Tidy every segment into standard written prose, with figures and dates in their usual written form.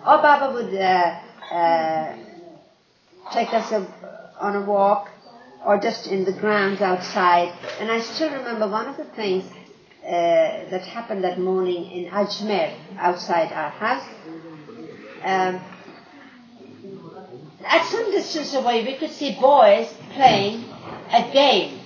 Or Baba would take us on a walk, or just in the grounds outside. And I still remember one of the things that happened that morning in Ajmer, outside our house. At some distance away, we could see boys playing a game.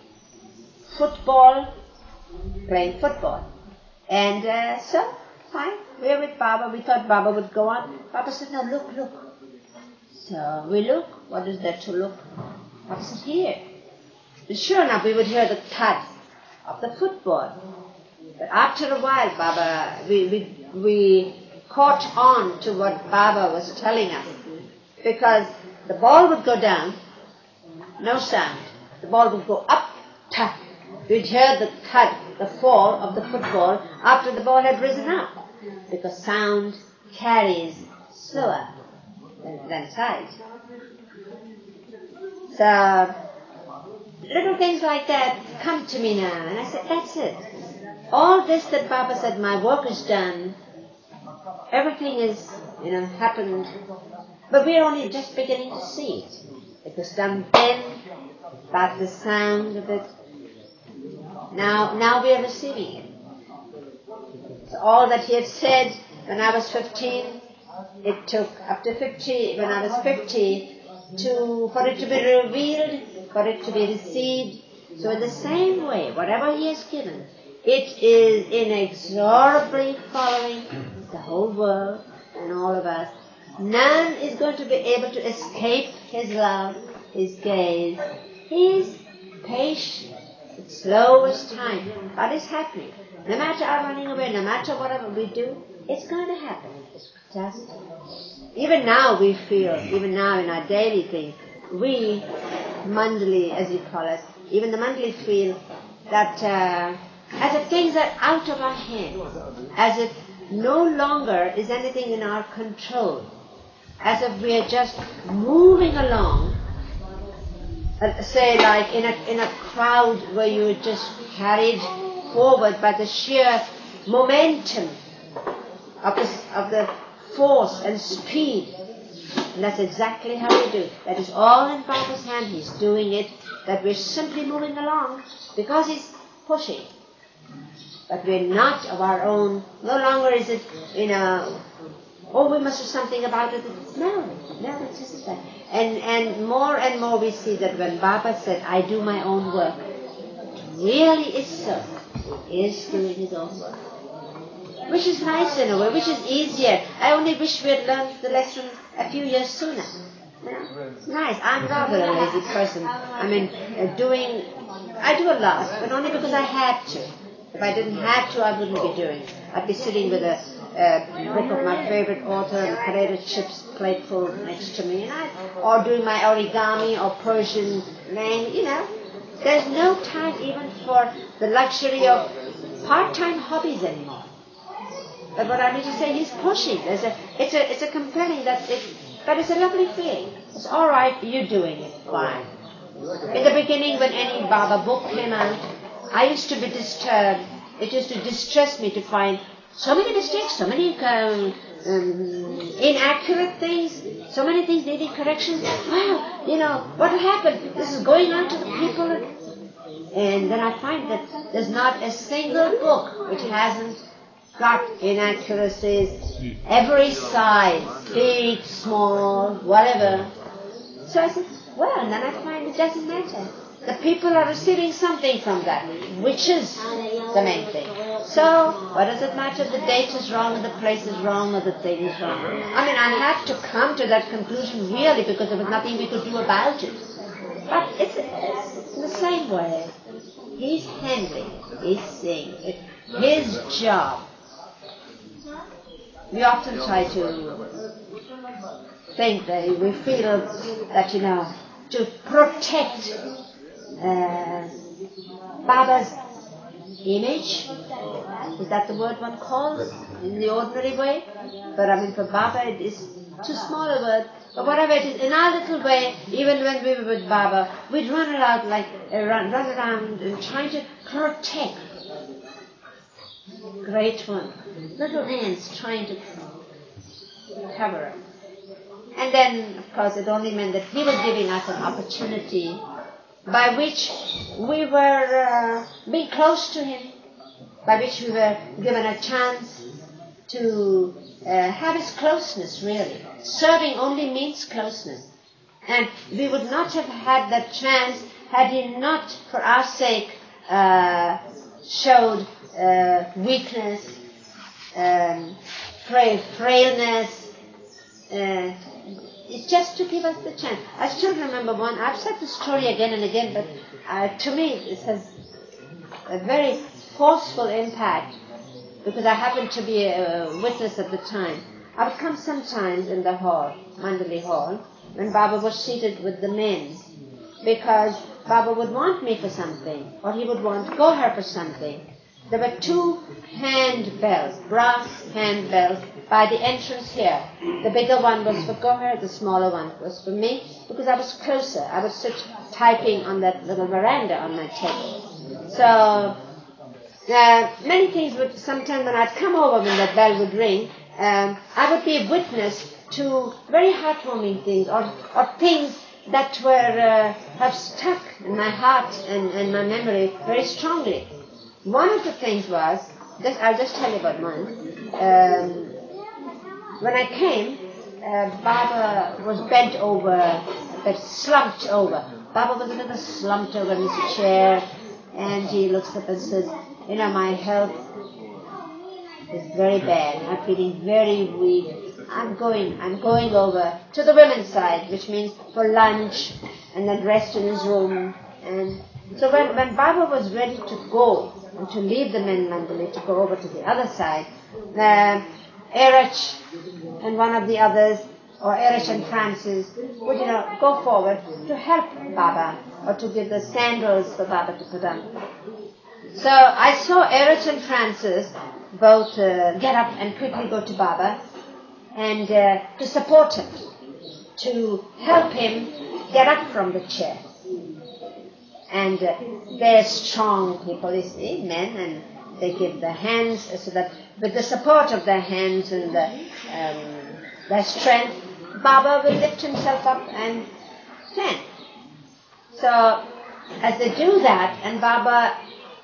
Playing football. And so, fine, we're with Baba. We thought Baba would go on. Baba said, "No, look." So we look. What is there to look? Baba said, "Here." And sure enough, we would hear the thud of the football. But after a while, Baba, we caught on to what Baba was telling us. Because the ball would go down, no sound. The ball would go up, tap. We'd hear the thud, the fall of the football after the ball had risen up. Because sound carries slower than sight. So, little things like that come to me now. And I said, that's it. All this that Baba said, my work is done. Everything is, happened. But we're only just beginning to see it. It was done then, about the sound of it. Now we are receiving it. So all that he had said when I was 15, it took up to 50, when I was 50, for it to be revealed, for it to be received. So in the same way, whatever he has given, it is inexorably following the whole world and all of us. None is going to be able to escape his love, his gaze. He is patient. It's slow as time. What is happening? No matter our running away, no matter whatever we do, it's going to happen. Just even now we feel, even now in our daily thing, we, Mandali, as you call us, even the Mandali feel that as if things are out of our hands, as if no longer is anything in our control, as if we are just moving along, say like in a crowd where you are just carried forward by the sheer momentum of the force and speed. And that's exactly how we do. That is all in Baba's hand. He's doing it. That we're simply moving along because he's pushing. But we're not of our own. No longer is it, we must do something about it. No, it isn't that. And more we see that when Baba said, I do my own work, it really is so. He is doing his own work. Which is nice in a way, which is easier. I only wish we had learned the lesson a few years sooner. It's nice. I'm rather a lazy person. I do a lot, but only because I had to. If I didn't have to, I wouldn't be doing it. I'd be sitting with a book of my favorite author and potato chips plateful next to me, or doing my origami or Persian language, There's no time even for the luxury of part-time hobbies anymore. But what I mean to say, he's pushing. It's a compelling, but it's a lovely feeling. It's all right, you're doing it, fine. In the beginning, when any Baba book came out, I used to be disturbed. It used to distress me to find so many mistakes, so many inaccurate things, so many things needing corrections. Wow, what will happen? This is going out to the people. And then I find that there's not a single book which hasn't got inaccuracies, every size, big, small, whatever. So I said, and then I find it doesn't matter. The people are receiving something from that, which is the main thing. So, what does it matter if the date is wrong, the place is wrong, or the thing is wrong? I had to come to that conclusion really because there was nothing we could do about it. But it's in the same way. He's handling it. He's seeing it. His job. We often try to think that we feel that, to protect Baba's image. Is that the word one calls in the ordinary way? But for Baba it is too small a word. But whatever it is, in our little way, even when we were with Baba, we'd run around and trying to protect. Great one. Little hands trying to recoverer. And then, of course, it only meant that he was giving us an opportunity by which we were being close to him, by which we were given a chance to have his closeness, really. Serving only means closeness. And we would not have had that chance had he not, for our sake, showed weakness, frailness. It's just to give us the chance. I still remember one. I've said the story again and again, but to me it has a very forceful impact because I happened to be a witness at the time. I would come sometimes in the hall, Mandalay Hall, when Baba was seated with the men, because Baba would want me for something, or he would want Gohar for something. There were 2 hand bells, brass hand bells, by the entrance here. The bigger one was for Gohar, the smaller one was for me, because I was closer. I would sit typing on that little veranda on my table. So, many things would, sometimes when I'd come over when that bell would ring, I would be a witness to very heartwarming things, or things that were have stuck in my heart and my memory very strongly. One of the things was, I'll just tell you about one. When I came, Baba was bent over, but slumped over. Baba was a little slumped over in his chair, and he looks up and says, my health is very bad. I'm feeling very weak. I'm going over to the women's side, which means for lunch, and then rest in his room. And so when Baba was ready to go, and to leave the men Mandalay to go over to the other side, Erich and one of the others, or Erich and Francis, would go forward to help Baba, or to give the sandals for Baba to put on. So I saw Erich and Francis both get up and quickly go to Baba, and to support him, to help him get up from the chair. And they're strong people, you see, men, and they give their hands, so that with the support of their hands and their strength, Baba will lift himself up and stand. So as they do that, and Baba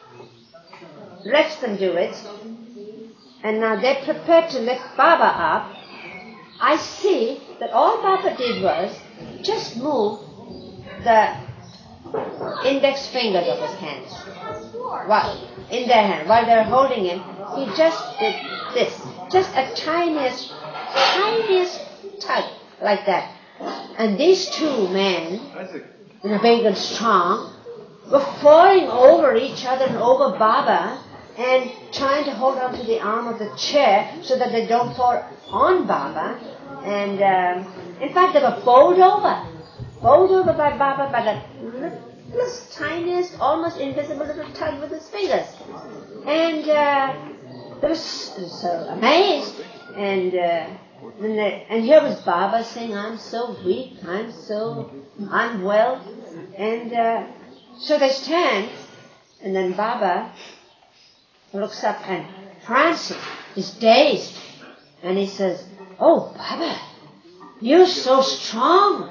lets them do it, and now they're prepared to lift Baba up, I see that all Baba did was just move the index fingers of his hands. In their hand, while they're holding him, he just did this. Just a tiniest tug, like that. And these 2 men, big and strong, were falling over each other and over Baba, and trying to hold on to the arm of the chair so that they don't fall on Baba. And in fact, they were bowled over by Baba by that little tiniest, almost invisible little tug with his fingers. And they were so amazed. And here was Baba saying, I'm so weak, I'm so unwell. And so they stand, and then Baba looks up, and Francis is dazed. And he says, oh, Baba, you're so strong.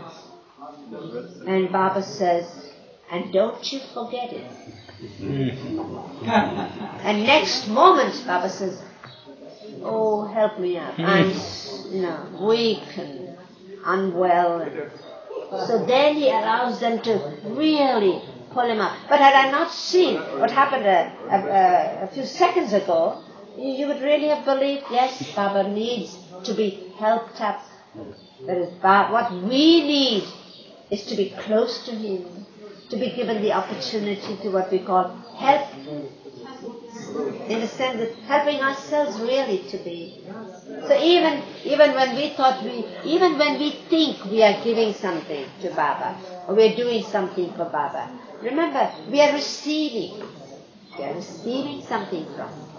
And Baba says, and don't you forget it. And next moment, Baba says, oh, help me up. I'm, weak and unwell. And so then he allows them to really pull him up. But had I not seen what happened a few seconds ago, you would really have believed, yes, Baba needs to be helped up. That is, what we need is to be close to him, to be given the opportunity to what we call help, in the sense of helping ourselves really to be. So even when we think we are giving something to Baba, or we are doing something for Baba, remember, we are receiving something from him.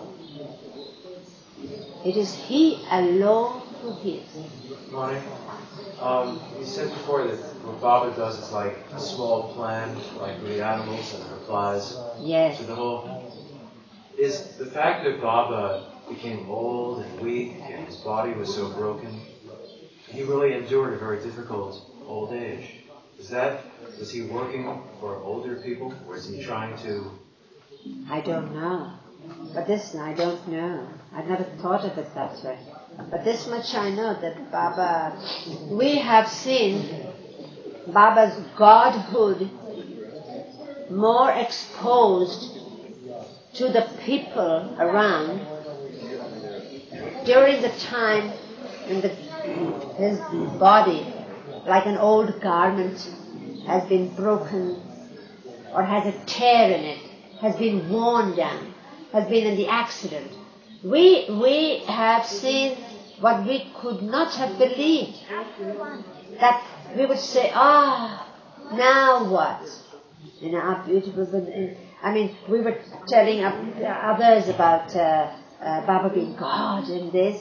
It is he alone who gives. Morning. You said before that what Baba does is like a small plan, like with the animals, and it applies to the whole. Is the fact that Baba became old and weak and his body was so broken, he really endured a very difficult old age. Was he working for older people, or is he trying to... I don't know. But this I don't know. I've never thought of it that way. But this much I know, that Baba, we have seen Baba's godhood more exposed to the people around during the time when his body, like an old garment, has been broken or has a tear in it, has been worn down, has been in the accident. We have seen what we could not have believed. That we would say, now what? Our beautiful... we were telling others about Baba being God and this.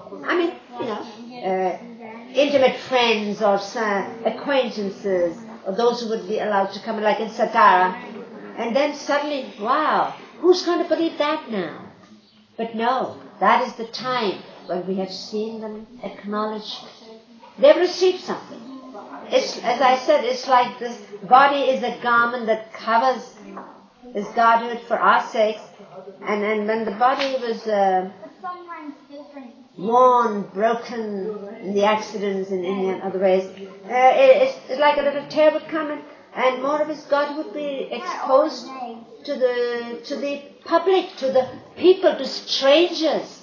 Intimate friends or acquaintances, or those who would be allowed to come, like in Satara. And then suddenly, wow, who's going to believe that now? But no, that is the time when we have seen them acknowledge they've received something. It's, as I said, it's like this body is a garment that covers his godhood for our sakes. And when the body was worn, broken in the accidents and in other ways, it's like a little tear would come and more of his God would be exposed to the public, to the people, to strangers.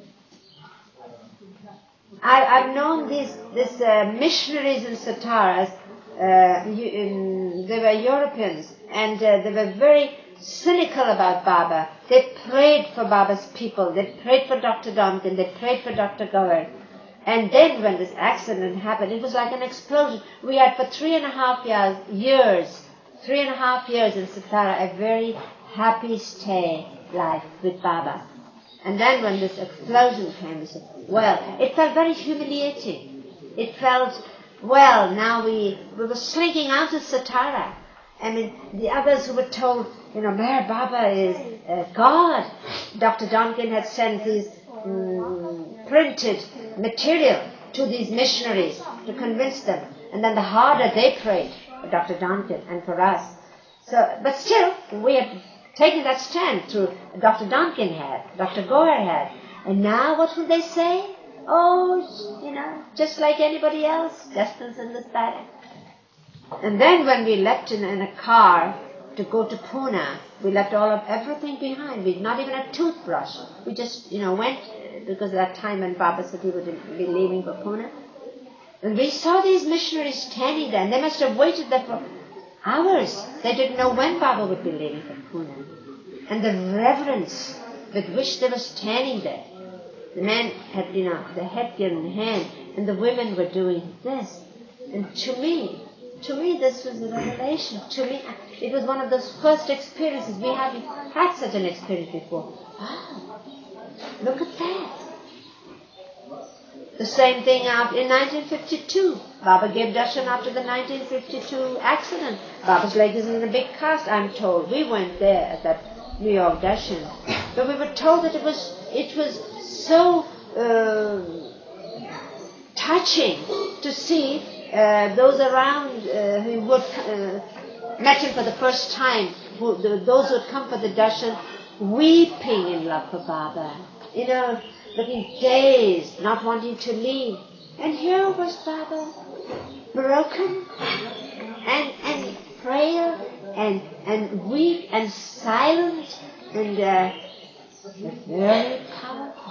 I've known these missionaries in Sataras. They were Europeans, and they were very cynical about Baba. They prayed for Baba's people. They prayed for Dr. Donkin. They prayed for Dr. Gower. And then when this accident happened, it was like an explosion. We had for 3.5 years in Satara, a very happy stay life with Baba. And then when this explosion came, we said, it felt very humiliating. It felt, now we were slinking out of Satara. The others who were told, Meher Baba is God. Dr. Donkin had sent these printed material to these missionaries to convince them. And then the harder they prayed for Dr. Donkin and for us. But still, we had taken that stand through Dr. Donkin had, Dr. Goer had. And now what will they say? Just like anybody else, just as in this battle. And then when we left in a car to go to Pune, we left everything behind. We not even a toothbrush. We just, went because of that time when Baba said he would be leaving for Pune. And we saw these missionaries standing there, and they must have waited there for hours. They didn't know when Baba would be leaving for Pune. And the reverence with which they were standing there. The men had, the headgear in hand, and the women were doing this. And to me, this was a revelation. To me, it was one of those first experiences. We haven't had such an experience before. Wow, look at that. The same thing in 1952. Baba gave darshan after the 1952 accident. Baba's leg is in a big cast, I'm told. We weren't there at that New York darshan. But we were told that it was so touching to see those around who would met him for the first time, those who had come for the darshan, weeping in love for Baba. Looking dazed, not wanting to leave. And here was Baba, broken and frail and weak and silent and very powerful.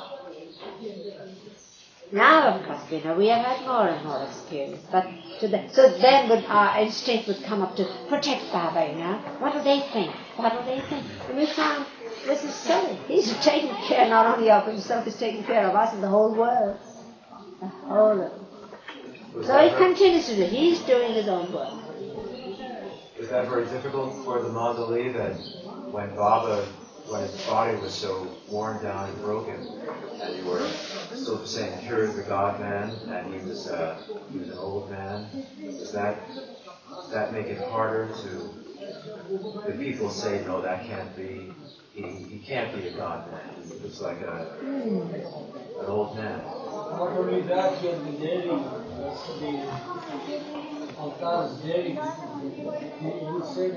Now, of course, we have had more and more experience. But so then our instinct would come up to protect Baba, What do they think? And we found this is silly. He's taking care not only of himself, he's taking care of us and the whole world. The whole of it. So he continues to do. He's doing his own work. Was that very difficult for the Mandali that when his body was so worn down and broken, and you were still saying, here is the God man, and he was an old man, does that make it harder the people say, no, that can't be, he can't be a God man. He looks like an old man. Not only that, he has been daring, the avatar is daring. He said,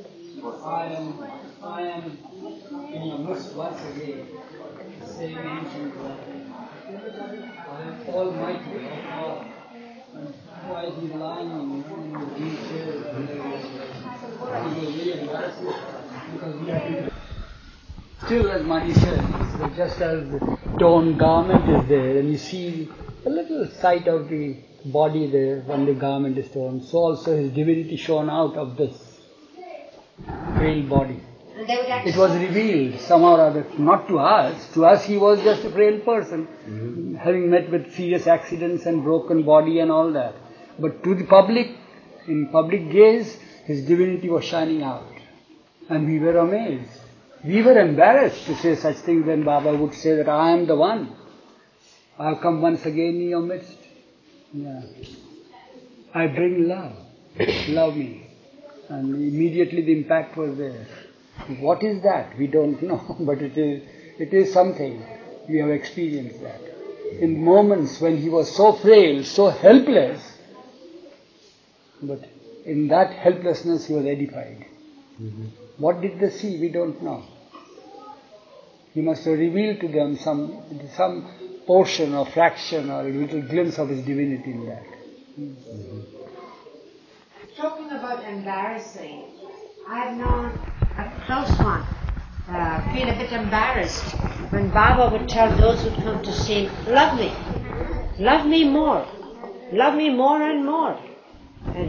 I am in your midst once again, the same ancient God. I am almighty, O God. And why is he lying in the wheelchair? It was really embarrassing because we have to. Still, as Mani said, just as the torn garment is there, and you see a little sight of the body there when the garment is torn, so also his divinity shone out of this frail body. It was revealed somehow or other, not to us. To us, he was just a frail person, having met with serious accidents and broken body and all that. But to the public, in public gaze, his divinity was shining out. And we were amazed. We were embarrassed to say such things when Baba would say that I am the one. I have come once again in your midst. Yeah. I bring love. Love me. And immediately the impact was there. What is that? We don't know, but it is something. We have experienced that. In moments when he was so frail, so helpless, but in that helplessness he was edified. Mm-hmm. What did they see? We don't know. He must have revealed to them some portion or fraction or a little glimpse of his divinity in that. Mm-hmm. Talking about embarrassing, I've known a close one feel a bit embarrassed when Baba would tell those who come to see him, love me more and more. And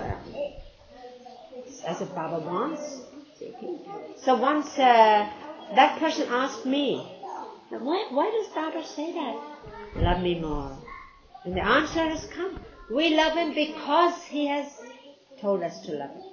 that's what Baba wants. So once that person asked me, why does Baba say that? Love me more. And the answer has come. We love him because he has told us to love him.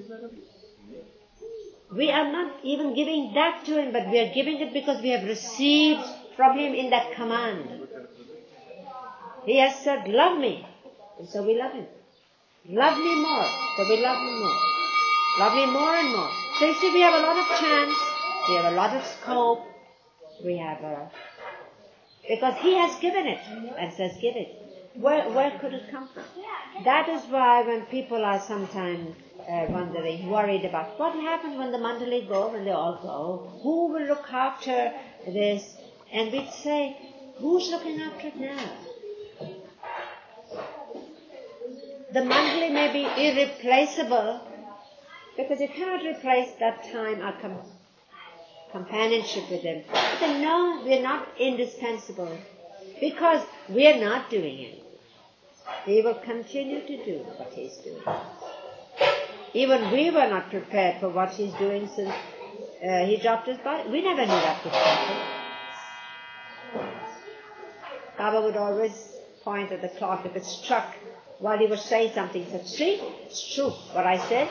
We are not even giving that to him, but we are giving it because we have received from him in that command. He has said, love me. And so we love him. Love me more. So we love him more. Love me more and more. So you see, we have a lot of chance. We have a lot of scope. We have because he has given it and says, give it. Where could it come from? That is why when people are sometimes wondering, worried about what will happen when the Mandali go, when they all go, who will look after this? And we'd say, who's looking after it now? The Mandali may be irreplaceable because you cannot replace that time or companionship with him. But then no, we are not indispensable because we are not doing it. He will continue to do what he's doing. Even we were not prepared for what he's doing since he dropped his body. We never knew that would happen. Baba would always point at the clock if it struck while he was saying something. He said, see, it's true what I said.